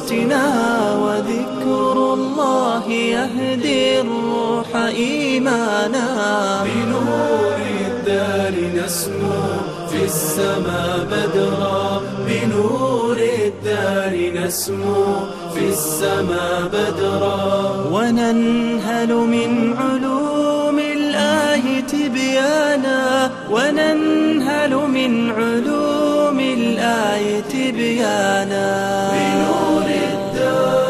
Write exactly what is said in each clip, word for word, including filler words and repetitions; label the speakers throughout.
Speaker 1: أسرتنا وذكر الله يهدي الروح إيمانا. بنور الدار نسمو في السماء بدرا، بنور الدار نسمو في السماء بدرا. وننهل من علوم الله تبيانا، وننهل من علوم الآية تبيانا. بنور الدار.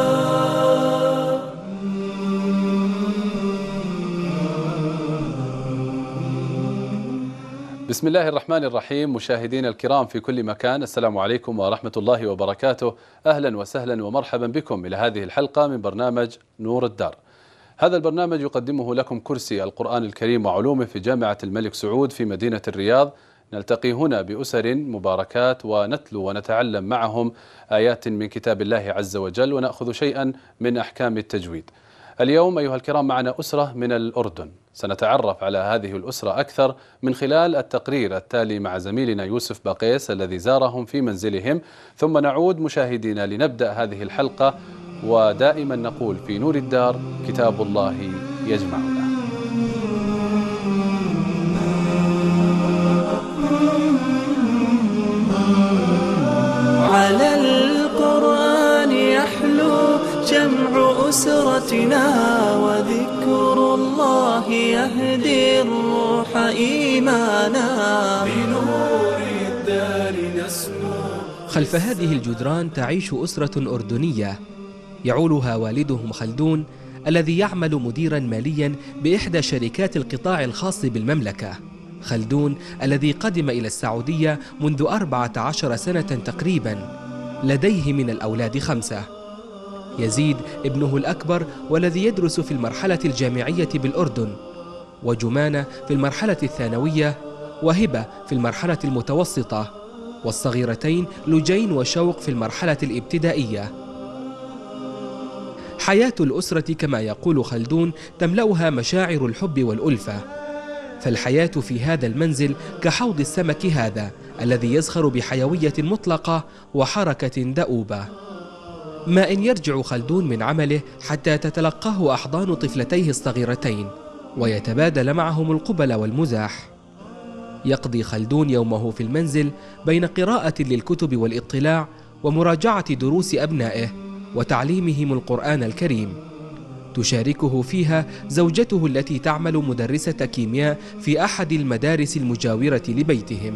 Speaker 2: بسم الله الرحمن الرحيم. مشاهدين الكرام في كل مكان، السلام عليكم ورحمة الله وبركاته. أهلا وسهلا ومرحبا بكم إلى هذه الحلقة من برنامج نور الدار. هذا البرنامج يقدمه لكم كرسي القرآن الكريم وعلومه في جامعة الملك سعود في مدينة الرياض. نلتقي هنا بأسر مباركات ونتلو ونتعلم معهم آيات من كتاب الله عز وجل، ونأخذ شيئا من أحكام التجويد. اليوم أيها الكرام معنا أسرة من الأردن، سنتعرف على هذه الأسرة أكثر من خلال التقرير التالي مع زميلنا يوسف باقيس الذي زارهم في منزلهم، ثم نعود مشاهدينا لنبدأ هذه الحلقة. ودائما نقول في نور الدار كتاب الله يجمعنا.
Speaker 1: على القرآن يحلو جمع أسرتنا وذكر الله يهدي الروح إيمانا. بنور الدار نسمو.
Speaker 3: خلف هذه الجدران تعيش أسرة أردنية يعولها والدهم خلدون الذي يعمل مديرا ماليا بإحدى شركات القطاع الخاص بالمملكة. خلدون الذي قدم إلى السعودية منذ أربعة عشر سنة تقريبا، لديه من الأولاد خمسة: يزيد ابنه الأكبر والذي يدرس في المرحلة الجامعية بالأردن، وجمانة في المرحلة الثانوية، وهبة في المرحلة المتوسطة، والصغيرتين لجين وشوق في المرحلة الابتدائية. حياة الأسرة كما يقول خلدون تملأها مشاعر الحب والألفة، فالحياة في هذا المنزل كحوض السمك هذا الذي يزخر بحيوية مطلقة وحركة دؤوبة. ما إن يرجع خلدون من عمله حتى تتلقاه أحضان طفلتيه الصغيرتين ويتبادل معهم القبل والمزاح. يقضي خلدون يومه في المنزل بين قراءة للكتب والاطلاع ومراجعة دروس أبنائه وتعليمهم القرآن الكريم. تشاركه فيها زوجته التي تعمل مدرسة كيمياء في أحد المدارس المجاورة لبيتهم.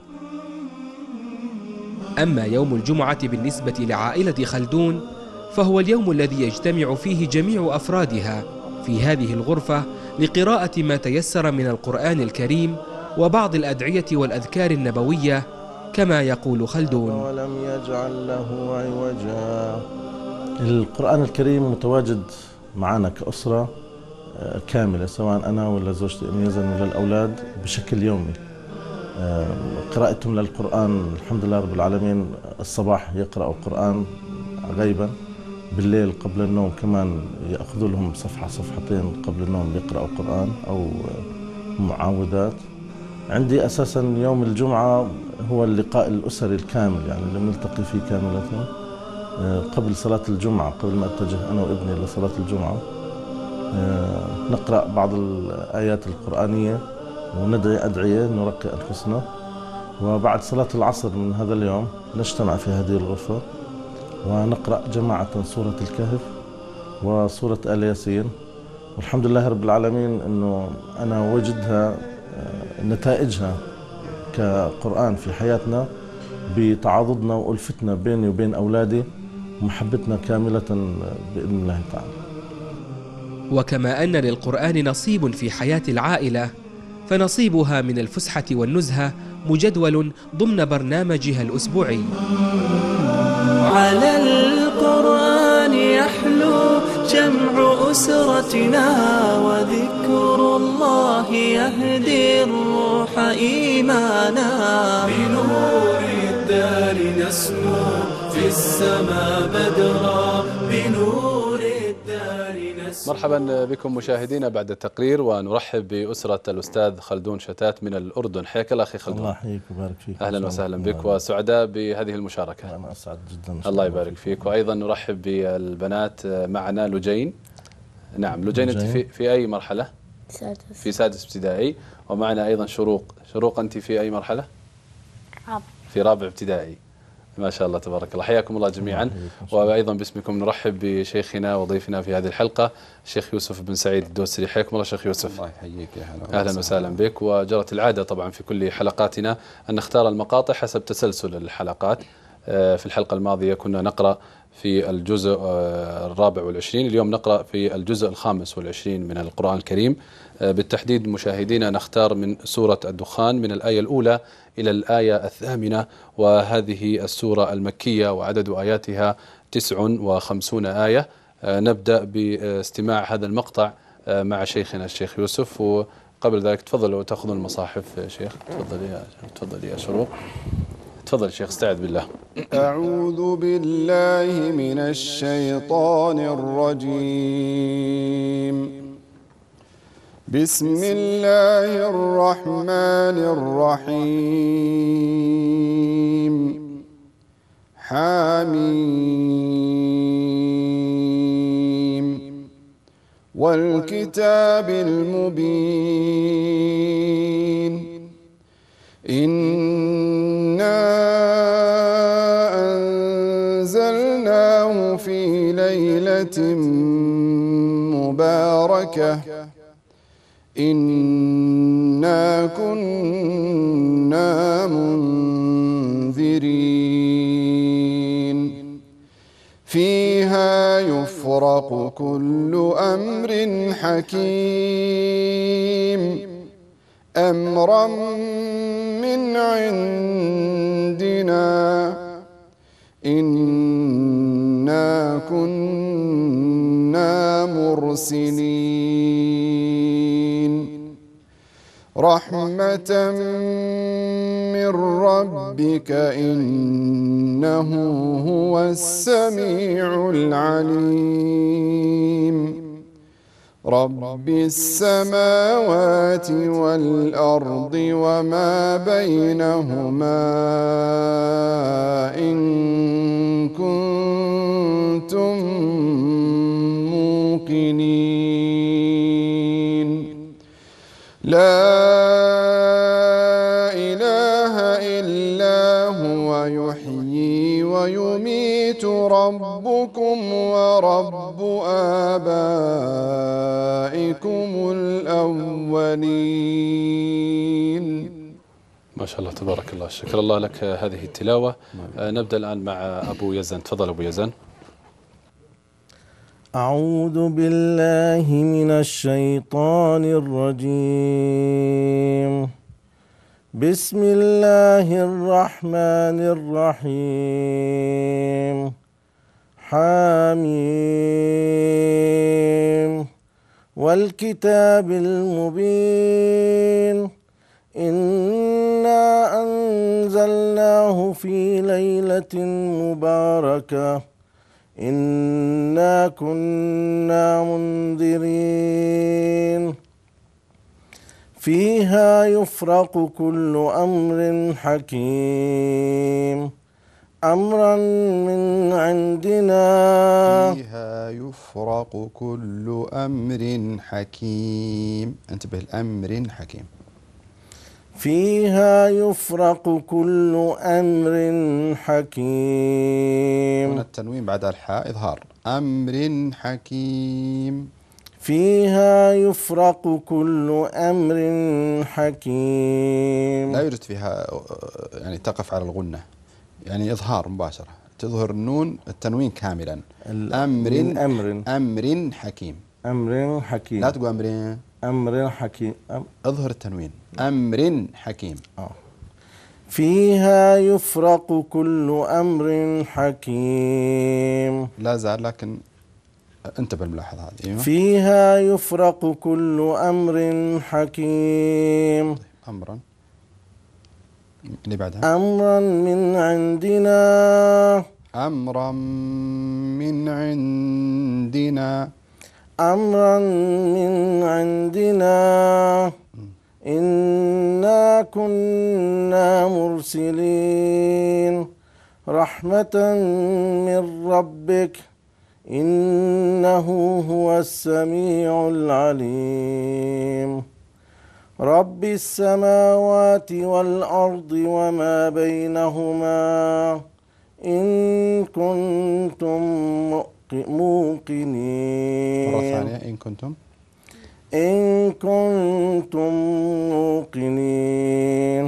Speaker 3: أما يوم الجمعة بالنسبة لعائلة خلدون فهو اليوم الذي يجتمع فيه جميع أفرادها في هذه الغرفة لقراءة ما تيسر من القرآن الكريم وبعض الأدعية والأذكار النبوية كما يقول خلدون:
Speaker 4: ولم يجعل له عوجا. القرآن الكريم متواجد معنا كأسرة كاملة، سواء أنا ولا زوجتي أم يزن ولا الأولاد، بشكل يومي. قراءتهم للقرآن الحمد لله رب العالمين، الصباح يقرأوا القرآن غيبا، بالليل قبل النوم كمان يأخذوا لهم صفحة صفحتين قبل النوم يقرأوا القرآن أو معاوذات. عندي أساسا يوم الجمعة هو اللقاء الأسري الكامل، يعني اللي نلتقي فيه كاملة قبل صلاة الجمعة، قبل ما أتجه أنا وابني لصلاة الجمعة. نقرأ بعض الآيات القرآنية وندعي أدعية نرقي أنفسنا، وبعد صلاة العصر من هذا اليوم نجتمع في هذه الغرفة ونقرأ جماعة سورة الكهف وسورة آل ياسين. والحمد لله رب العالمين أنه أنا وجدها نتائجها كقرآن في حياتنا بتعاضدنا وألفتنا بيني وبين أولادي ومحبتنا كاملة بإذن الله تعالى.
Speaker 3: وكما أن للقرآن نصيب في حياة العائلة، فنصيبها من الفسحة والنزهة مجدول ضمن برنامجها الأسبوعي.
Speaker 1: على القرآن يحلو جمع أسرتنا وذكر الله يهدي الروح إيمانا. بنور الدار نسمو في السماء بدرا، بنور الدار
Speaker 2: مرحبا بكم مشاهدينا بعد التقرير، ونرحب بأسرة الأستاذ خلدون شتات من الأردن. حياك الله أخي خلدون.
Speaker 4: الله يحييك ويبارك فيك.
Speaker 2: أهلا وسهلا بك وسعداء بهذه المشاركة.
Speaker 4: أنا أسعد جدا.
Speaker 2: الله يبارك فيك. وأيضا نرحب بالبنات معنا. لجين، نعم لجين، أنت في, في أي مرحلة؟
Speaker 5: سادس.
Speaker 2: في سادس ابتدائي. ومعنا أيضا شروق. شروق أنت في أي مرحلة؟
Speaker 5: رابع.
Speaker 2: في رابع ابتدائي. ما شاء الله تبارك الله. حياكم الله جميعا. وأيضا باسمكم نرحب بشيخنا وضيفنا في هذه الحلقة الشيخ يوسف بن سعيد الدوسري. حياكم الله شيخ يوسف.
Speaker 6: الله يحييك يا هلا.
Speaker 2: أهلا وسهلا بك. وجرت العادة طبعا في كل حلقاتنا أن نختار المقاطع حسب تسلسل الحلقات. في الحلقة الماضية كنا نقرأ في الجزء الرابع والعشرين، اليوم نقرأ في الجزء الخامس والعشرين من القرآن الكريم. بالتحديد مشاهدينا نختار من سورة الدخان من الآية الأولى إلى الآية الثامنة، وهذه السورة المكية وعدد آياتها تسع وخمسون آية. نبدأ باستماع هذا المقطع مع شيخنا الشيخ يوسف، وقبل ذلك تفضلوا تأخذون المصاحف. شيخ تفضل يا تفضل يا شروق. تفضل شيخ، استعذ بالله.
Speaker 6: أعوذ بالله من الشيطان الرجيم. بسم الله الرحمن الرحيم. حميم والكتاب المبين. إنا أنزلناه في ليلة مباركة إنا كنا منذرين فيها يفرق كل أمر حكيم أمرا من عندنا إنا كنا مرسلين رحمة من ربك إنه هو السميع العليم رب السماوات والأرض وما بينهما إن كنتم موقنين لا إله إلا هو يحيي ويميت ربكم ورب آبائكم الأولين.
Speaker 2: ما شاء الله تبارك الله. شكر الله لك هذه التلاوة. نبدأ الآن مع أبو يزن. تفضل أبو يزن.
Speaker 4: أعوذ بالله من الشيطان الرجيم. بسم الله الرحمن الرحيم. حميم والكتاب المبين. إنا أنزلناه في ليلة مباركة إنا كنا منذرين فيها يفرق كل أمر حكيم أمرا من عندنا
Speaker 6: فيها يفرق كل أمر حكيم. انتبه، الأمر حكيم.
Speaker 4: فيها يفرق كل أمر حكيم.
Speaker 6: هنا التنوين بعد الحاء إظهار. أمر حكيم.
Speaker 4: فيها يفرق كل أمر حكيم.
Speaker 6: لا يوجد فيها يعني تقف على الغنة، يعني إظهار مباشرة، تظهر النون التنوين كاملا. أمر
Speaker 4: أمر
Speaker 6: أمر حكيم.
Speaker 4: أمر حكيم.
Speaker 6: لا تقول أمر
Speaker 4: أمر حكيم. أم
Speaker 6: اظهر التنوين. أمر حكيم.
Speaker 4: آه. فيها يفرق كل أمر حكيم.
Speaker 6: لا زال، لكن انتبه الملاحظة هذه. أيوة.
Speaker 4: فيها يفرق كل أمر حكيم.
Speaker 6: أمرا اللي بعدها.
Speaker 4: أمرا من عندنا.
Speaker 6: أمرا من عندنا.
Speaker 4: أمرا من عندنا إنا كنا مرسلين رحمة من ربك إنه هو السميع العليم رب السماوات والأرض وما بينهما إن كنتم موقنين.
Speaker 6: مرة ثانية إن كنتم
Speaker 4: إن كنتم موقنين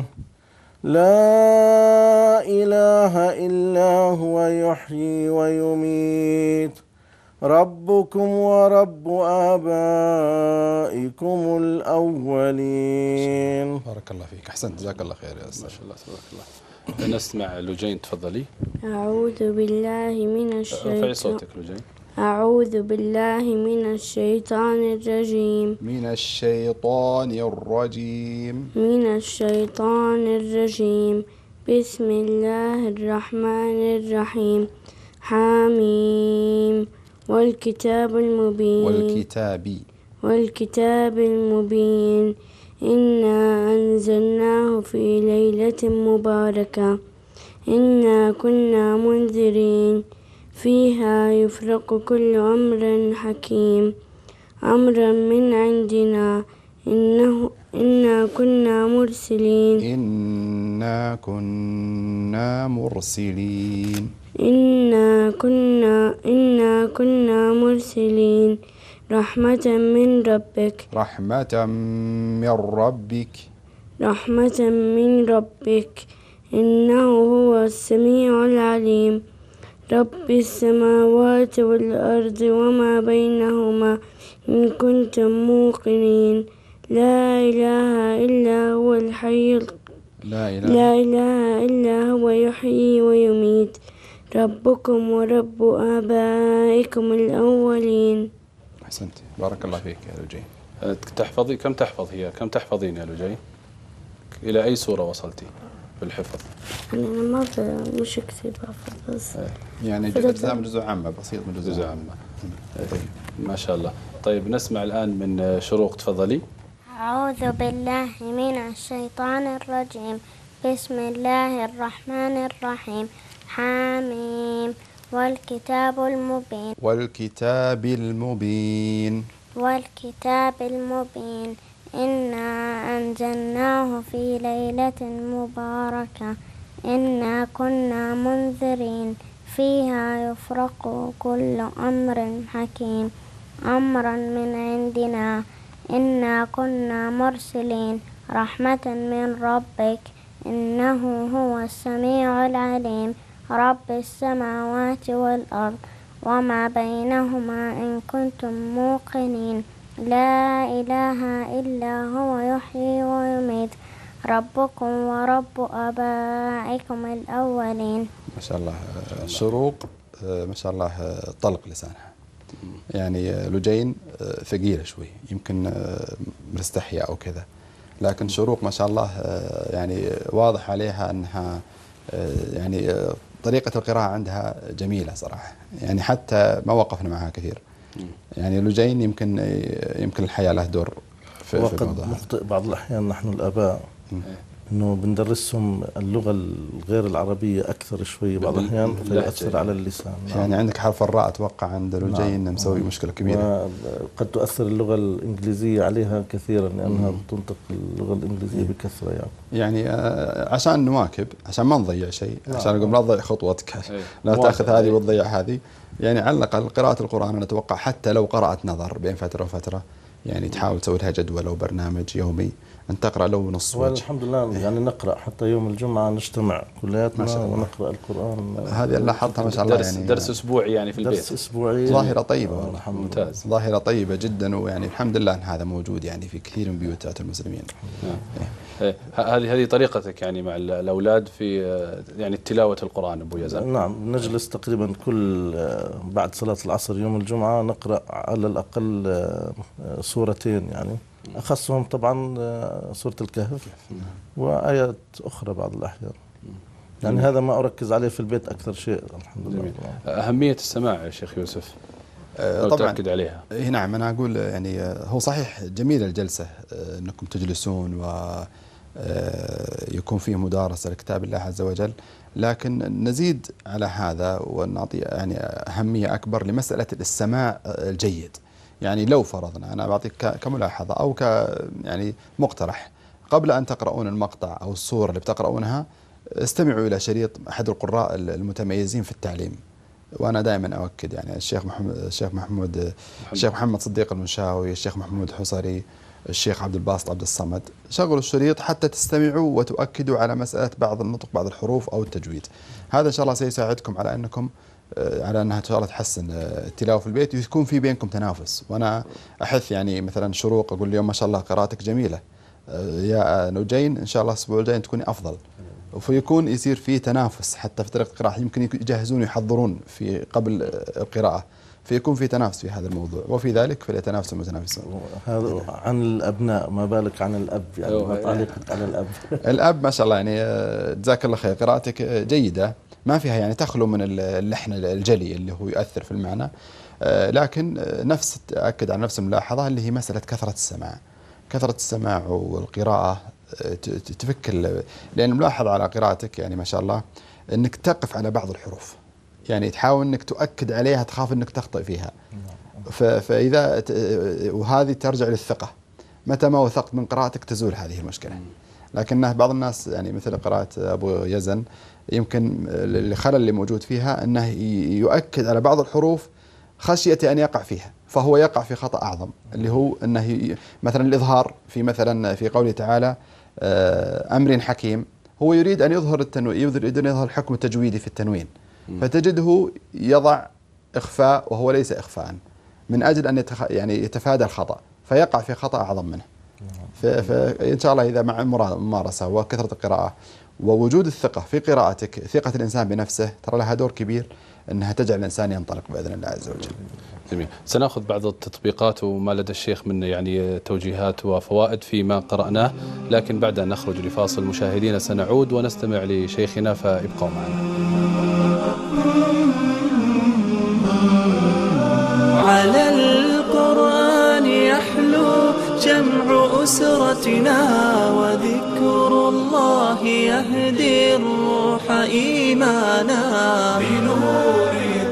Speaker 4: لا إله إلا هو يحيي ويميت ربكم ورب آبائكم الأولين.
Speaker 6: بارك الله فيك، أحسنت، جزاك الله خير يا أستاذ.
Speaker 2: ما شاء الله تبارك الله. نسمع لجين، تفضلي.
Speaker 5: أعوذ بالله من الشيطان.
Speaker 2: ارفعي صوتك لجين.
Speaker 5: أعوذ بالله من الشيطان الرجيم.
Speaker 6: من الشيطان الرجيم.
Speaker 5: من الشيطان الرجيم. بسم الله الرحمن الرحيم. حاميم والكتاب المبين.
Speaker 6: والكتاب
Speaker 5: والكتاب المبين إنا أنزلناه في ليلة مباركة إنا كنا منذرين فيها يفرق كل أمر حكيم أمرا من عندنا إنه إنا كنا مرسلين
Speaker 6: إنا كنا مرسلين
Speaker 5: إنا كنا إنا كنا مرسلين رحمة من ربك
Speaker 6: رحمة من ربك
Speaker 5: رحمة من ربك إنه هو السميع العليم رب السماوات والأرض وما بينهما إن كنتم موقنين لا إله إلا هو الحي
Speaker 6: لا إله,
Speaker 5: لا إله إلا هو يحيي ويميت ربكم ورب آبائكم الأولين.
Speaker 6: أحسنت، بارك الله فيك يا لجين.
Speaker 2: تحفظي كم تحفظ هي كم تحفظين يا لجين؟ إلى أي سورة وصلتي بالحفظ؟
Speaker 5: أنا ما مش كثير بحفظ بس
Speaker 6: يعني أجزاء من جزء عامة، بسيط من جزء عامة.
Speaker 2: طيب ما شاء الله. طيب نسمع الآن من شروق، تفضلي.
Speaker 7: أعوذ بالله من الشيطان الرجيم بسم الله الرحمن الرحيم حاميم والكتاب المبين
Speaker 6: والكتاب المبين
Speaker 7: والكتاب المبين إنا أنزلناه في ليلة مباركة إنا كنا منذرين فيها يفرق كل أمر حكيم أمرا من عندنا إنا كنا مرسلين رحمة من ربك إنه هو السميع العليم رب السماوات والأرض وما بينهما إن كنتم موقنين لا إله إلا هو يحيي ويميت ربكم ورب آبائكم الأولين.
Speaker 6: ما شاء الله شروق، ما شاء الله طلق لسانها. يعني لجين ثقيلة شوي، يمكن مستحية أو كذا، لكن شروق ما شاء الله يعني واضح عليها أنها يعني طريقة القراءة عندها جميلة صراحة، يعني حتى ما وقفنا معها كثير. يعني لجين يمكن يمكن الحياة له دور في
Speaker 4: وقد
Speaker 6: الموضوع.
Speaker 4: نخطئ بعض الأحيان نحن الآباء إنه بندرسهم اللغة الغير العربية أكثر شوي بعض الأحيان فيؤثر على اللسان.
Speaker 6: يعني عندك حرف الراء أتوقع عند لجين نعم. مسوي مشكلة كبيرة.
Speaker 4: وقد تؤثر اللغة الإنجليزية عليها كثيرا لأنها تنطق اللغة الإنجليزية بكثرة. يعني
Speaker 6: يعني عشان نواكب، عشان ما نضيع شيء، عشان نقول لا تضيع خطوتك، لا تأخذ هذه وتضيع هذه. يعني على الأقل قراءة القرآن أنا أتوقع حتى لو قرأت نظر بين فترة وفترة، يعني تحاول تسوي لها جدول أو برنامج يومي أن تقرأ لو نص وجه.
Speaker 4: والحمد لله يعني نقرأ حتى يوم الجمعة نجتمع كلياتنا ونقرأ القرآن.
Speaker 6: هذه اللي لاحظتها ما شاء الله.
Speaker 2: درس
Speaker 6: يعني
Speaker 2: درس أسبوعي يعني في البيت.
Speaker 4: درس أسبوعي.
Speaker 6: ظاهرة طيبة.
Speaker 2: ممتاز.
Speaker 6: ظاهرة طيبة جدا، ويعني الحمد لله أن هذا موجود يعني في كثير من بيوتات المسلمين.
Speaker 2: إيه. هذه هذه طريقتك يعني مع الأولاد في يعني تلاوة القرآن أبو يزن؟
Speaker 4: نعم، نجلس تقريبا كل بعد صلاة العصر يوم الجمعة نقرأ على الأقل سورتين، يعني أخصهم طبعا سورة الكهف وآيات أخرى بعض الأحيان. يعني هذا ما أركز عليه في البيت أكثر شيء. الحمد لله.
Speaker 2: أهمية السماع يا شيخ يوسف.
Speaker 6: طبعا
Speaker 2: تأكد عليها.
Speaker 6: نعم أنا أقول يعني هو صحيح جميل الجلسة أنكم تجلسون و يكون فيه مدارسة لكتاب الله عز وجل، لكن نزيد على هذا ونعطي يعني أهمية أكبر لمسألة السماع الجيد. يعني لو فرضنا أنا بعطيك كملاحظة أو ك يعني مقترح، قبل أن تقرؤون المقطع أو الصورة اللي بتقرؤونها استمعوا إلى شريط أحد القراء المتميزين في التعليم. وأنا دائما أؤكد يعني الشيخ محمد الشيخ محمود الشيخ محمد صديق المنشاوي، الشيخ محمود الحصري، الشيخ عبد الباسط عبد الصمد، شغلوا الشريط حتى تستمعوا وتؤكدوا على مسألة بعض النطق بعض الحروف أو التجويد. هذا إن شاء الله سيساعدكم على أنكم على أنها إن شاء الله تحسن التلاوة في البيت ويكون في بينكم تنافس. وأنا أحث يعني مثلا شروق أقول اليوم ما شاء الله قراءتك جميلة، يا نوجين إن شاء الله الأسبوع الجاي تكوني أفضل، وفيكون يصير في تنافس حتى في طريقة القراءة، يمكن يجهزون يحضرون في قبل القراءة، فيكون في تنافس في هذا الموضوع، وفي ذلك فليتنافس المتنافسون.
Speaker 4: هذا عن الأبناء ما بالك عن الأب، يعني ما تعليقك على الأب؟
Speaker 6: الأب ما شاء الله يعني جزاك الله خير، قراءتك جيدة ما فيها يعني تخلو من اللحن الجلي اللي هو يؤثر في المعنى، لكن نفس تأكد على نفس الملاحظة اللي هي مسألة كثرة السماع. كثرة السماع والقراءة تفك، لأن ملاحظ على قراءتك يعني ما شاء الله أنك تقف على بعض الحروف، يعني تحاول أنك تؤكد عليها، تخاف أنك تخطئ فيها. فإذا وهذه ترجع للثقة، متى ما وثقت من قراءتك تزول هذه المشكلة. لكن بعض الناس يعني مثل قراءة أبو يزن يمكن الخلل اللي موجود فيها أنه يؤكد على بعض الحروف خشية أن يقع فيها، فهو يقع في خطأ أعظم اللي هو أنه مثلا الإظهار في مثلا في قوله تعالى أمر حكيم، هو يريد أن يظهر التنوين، يريد أن يظهر الحكم التجويدي في التنوين، فتجده يضع إخفاء وهو ليس إخفاء من أجل أن يتخ... يعني يتفادى الخطأ، فيقع في خطأ أعظم منه. فإن شاء الله إذا مع الممارسة وكثرة القراءة ووجود الثقة في قراءتك، ثقة الإنسان بنفسه ترى لها دور كبير أنها تجعل الإنسان ينطلق بإذن الله عز وجل.
Speaker 2: جميل. سنأخذ بعض التطبيقات وما لدى الشيخ من يعني توجيهات وفوائد فيما قرأناه، لكن بعد أن نخرج لفاصل مشاهدينا سنعود ونستمع لشيخنا، فابقوا معنا.
Speaker 1: على القرآن يحلو جمع أسرتنا، وذكر الله يهدي الروح إيمانا. بنور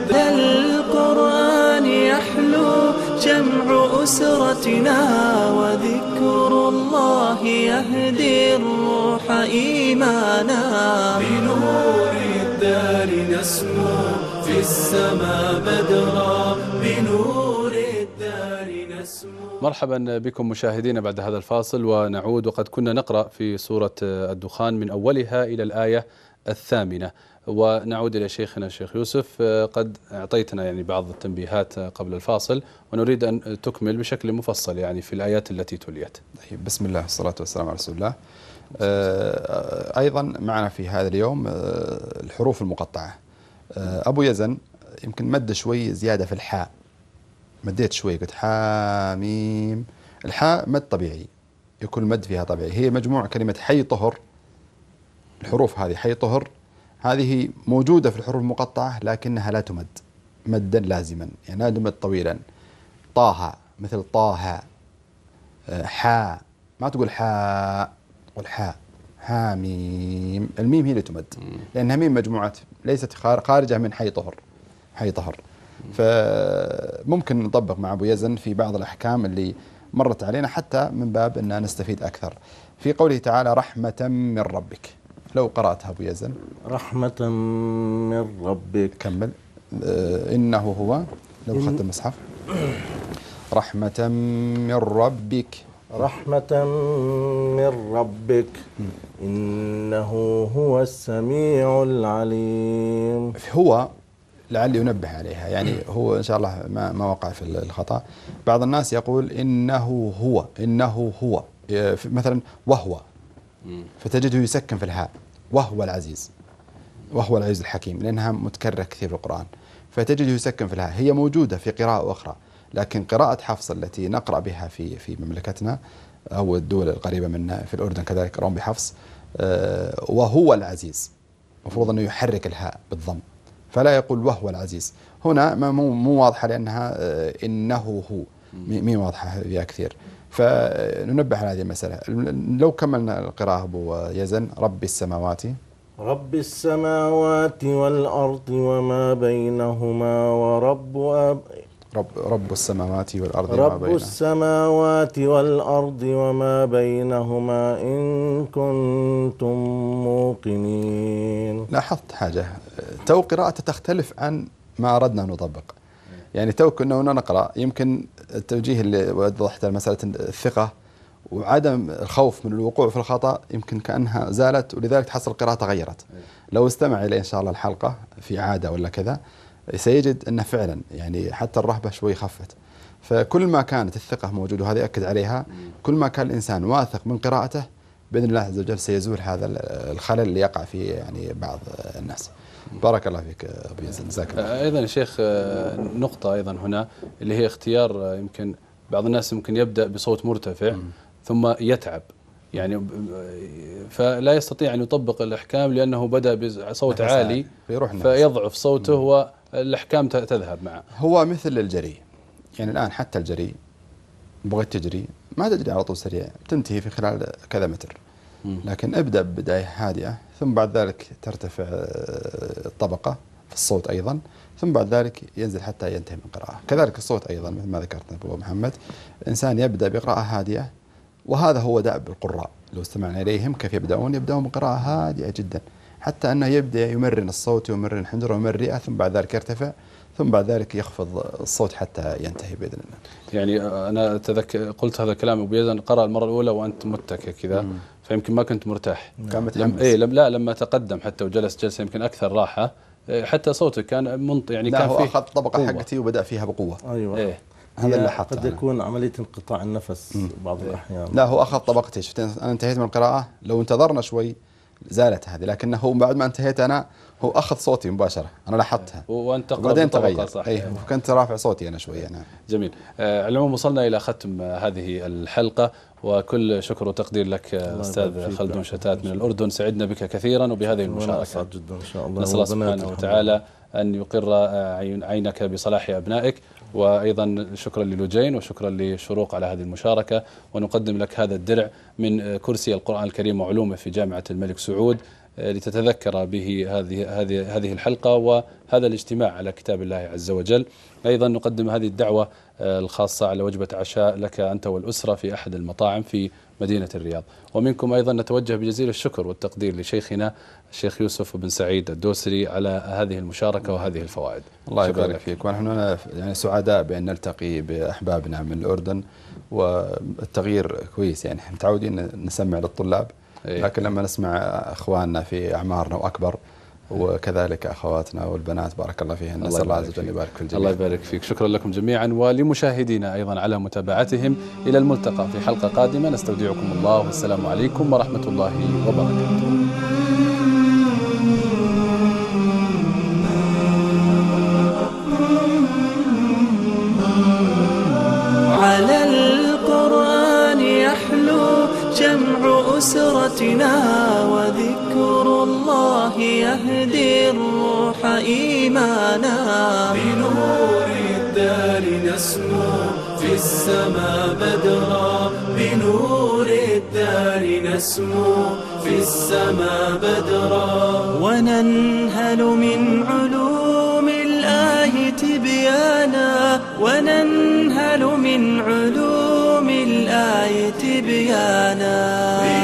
Speaker 1: القرآن يحلو جمع أسرتنا، وذكر الله يهدي الروح إيمانا. بنور الدار نسمو في السماء بدرا، بنور الدار نسمو.
Speaker 2: مرحبا بكم مشاهدينا بعد هذا الفاصل، ونعود. وقد كنا نقرأ في سورة الدخان من أولها إلى الآية الثامنة، ونعود إلى شيخنا الشيخ يوسف. قد أعطيتنا يعني بعض التنبيهات قبل الفاصل، ونريد أن تكمل بشكل مفصل يعني في الآيات التي تليت.
Speaker 6: بسم الله والصلاة والسلام على رسول الله. أيضا معنا في هذا اليوم الحروف المقطعة. أبو يزن يمكن مد شوي زيادة في الحاء، مديت شوي، قلت حاميم. الحاء مد طبيعي، يكون المد فيها طبيعي. هي مجموع كلمة حي طهر، الحروف هذه حي طهر هذه موجودة في الحروف المقطعة، لكنها لا تمد مدا لازما، يعني لا تمد طويلا. طه مثل طه، حاء ما تقول حاء، تقول حاء. حاميم الميم هي اللي تمد، لأنها ميم مجموعة ليست خارجة من حي طهر، حي طهر. فممكن نطبق مع أبو يزن في بعض الأحكام اللي مرت علينا حتى من باب أن نستفيد أكثر. في قوله تعالى رحمة من ربك، لو قرأتها أبو يزن
Speaker 4: رحمة من ربك،
Speaker 6: كمل. آه إنه هو، لو أخذت المصحف رحمة من ربك،
Speaker 4: رحمة من ربك إنه هو السميع العليم.
Speaker 6: هو لعلي ينبه عليها، يعني هو إن شاء الله ما ما وقع في الخطأ. بعض الناس يقول إنه هو، إنه هو مثلا وهو، فتجده يسكن في الهاء، وهو العزيز، وهو العزيز الحكيم، لأنها متكررة كثير في القرآن، فتجده يسكن في الهاء. هي موجودة في قراءة أخرى، لكن قراءة حفص التي نقرأ بها في في مملكتنا أو الدول القريبة منا، في الأردن كذلك يقرأون بحفص وهو العزيز، المفروض أنه يحرك الهاء بالضم، فلا يقول وهو العزيز، هنا مو مو واضحة لأنها إنه هو مي واضحة فيها كثير، فننبه على هذه المسألة. لو كملنا القراءة أبو يزن: رب السماوات
Speaker 4: رب السماوات والأرض وما بينهما ورب أب
Speaker 6: رب رب السماوات والأرض
Speaker 4: رب
Speaker 6: وما بينهما
Speaker 4: السماوات والأرض وما بينهما إن كنتم موقنين.
Speaker 6: لاحظت حاجة، تو قراءة تختلف عن ما أردنا أن نطبق. يعني تو كنا نقرأ يمكن التوجيه اللي وضحت مسألة الثقة وعدم الخوف من الوقوع في الخطأ يمكن كأنها زالت، ولذلك تحصل القراءة تغيرت. لو استمع إليه إن شاء الله الحلقة في عادة ولا كذا سيجد أنه فعلا يعني حتى الرهبة شوي خفت. فكل ما كانت الثقة موجودة، وهذه أكد عليها، كل ما كان الإنسان واثق من قراءته بإذن الله عز وجل سيزول هذا الخلل اللي يقع فيه يعني بعض الناس. بارك الله فيك أبو يزن، جزاك الله.
Speaker 2: أيضا يا شيخ نقطة أيضا هنا اللي هي اختيار، يمكن بعض الناس ممكن يبدأ بصوت مرتفع م. ثم يتعب يعني فلا يستطيع أن يطبق الأحكام لأنه بدأ بصوت عالي فيضعف صوته والأحكام تذهب معه.
Speaker 6: هو مثل الجري، يعني الآن حتى الجري بغيت تجري ما تجري على طول سريع، تنتهي في خلال كذا متر، لكن ابدأ بداية هادئة ثم بعد ذلك ترتفع الطبقة في الصوت أيضا، ثم بعد ذلك ينزل حتى ينتهي من القراءة. كذلك الصوت أيضا مثل ما ذكرت أبو محمد، إنسان يبدأ بقراءة هادئة، وهذا هو دأب القراء لو استمعنا إليهم كيف يبدأون، يبدأون بقراءة هادئة جدا حتى أنه يبدأ يمرن الصوت ويمرن الحنجرة ويمرن الرئة، ثم بعد ذلك يرتفع، ثم بعد ذلك يخفض الصوت حتى ينتهي بإذن الله.
Speaker 2: يعني أنا أتذكر قلت هذا الكلام أبو يزن قرأ المرة الأولى وأنت متكئ كذا فيمكن ما كنت مرتاح.
Speaker 6: كان
Speaker 2: لم إيه لم لا لما تقدم حتى وجلس جلسة يمكن أكثر راحة، حتى صوته كان منط يعني كان
Speaker 6: هو
Speaker 2: فيه
Speaker 6: أخذ طبقة حقتي وبدأ فيها بقوة.
Speaker 4: أيوة.
Speaker 6: إيه هذا اللي حط
Speaker 4: قد يكون عملية انقطاع النفس م. بعض الأحيان.
Speaker 6: لا هو أخذ طبقتي، شفت أنا انتهيت من القراءة، لو انتظرنا شوي زالت هذه، لكنه هو بعد ما انتهيت أنا هو أخذ صوتي مباشرة، أنا لاحظتها
Speaker 2: وأنت
Speaker 6: بعدين تغير. أيه وكنت رافع صوتي أنا شوي أنا.
Speaker 2: جميل. على العموم وصلنا إلى ختم هذه الحلقة، وكل شكر وتقدير لك أستاذ خلدون شتات من الأردن، سعدنا بك كثيرا وبهذه المشاركة.
Speaker 4: أسعد جدا إن شاء الله.
Speaker 2: نسأل الله سبحانه وتعالى أن يقر عينك بصلاح أبنائك، وأيضا شكرا للوجين وشكرا لشروق على هذه المشاركة، ونقدم لك هذا الدرع من كرسي القرآن الكريم وعلومه في جامعة الملك سعود لتتذكر به هذه هذه هذه الحلقة وهذا الاجتماع على كتاب الله عز وجل. أيضا نقدم هذه الدعوة الخاصة على وجبة عشاء لك أنت والأسرة في أحد المطاعم في مدينة الرياض. ومنكم أيضا نتوجه بجزيل الشكر والتقدير لشيخنا الشيخ يوسف بن سعيد الدوسري على هذه المشاركة وهذه الفوائد.
Speaker 6: الله يبارك فيك، ونحن يعني سعداء بأن نلتقي بأحبابنا من الأردن، والتغيير كويس، يعني متعودين نسمع للطلاب لكن لما نسمع أخواننا في أعمارنا وأكبر وكذلك أخواتنا والبنات بارك الله فيهن، نسأل الله عز وجل يبارك في الجميع.
Speaker 2: الله يبارك فيك. شكرا لكم جميعا ولمشاهدينا أيضا على متابعتهم. إلى الملتقى في حلقة قادمة، نستودعكم الله والسلام عليكم ورحمة الله وبركاته.
Speaker 1: على القرآن يحلو جمع أسرتنا، وذكر الله يهدي الروح إيمانا. بنور الدار نسمو في السماء بدرا، بنور الدار نسمو في السماء بدرا، وننهل من علوم الله تبيانا، وننهل من علوم الآية بيانا.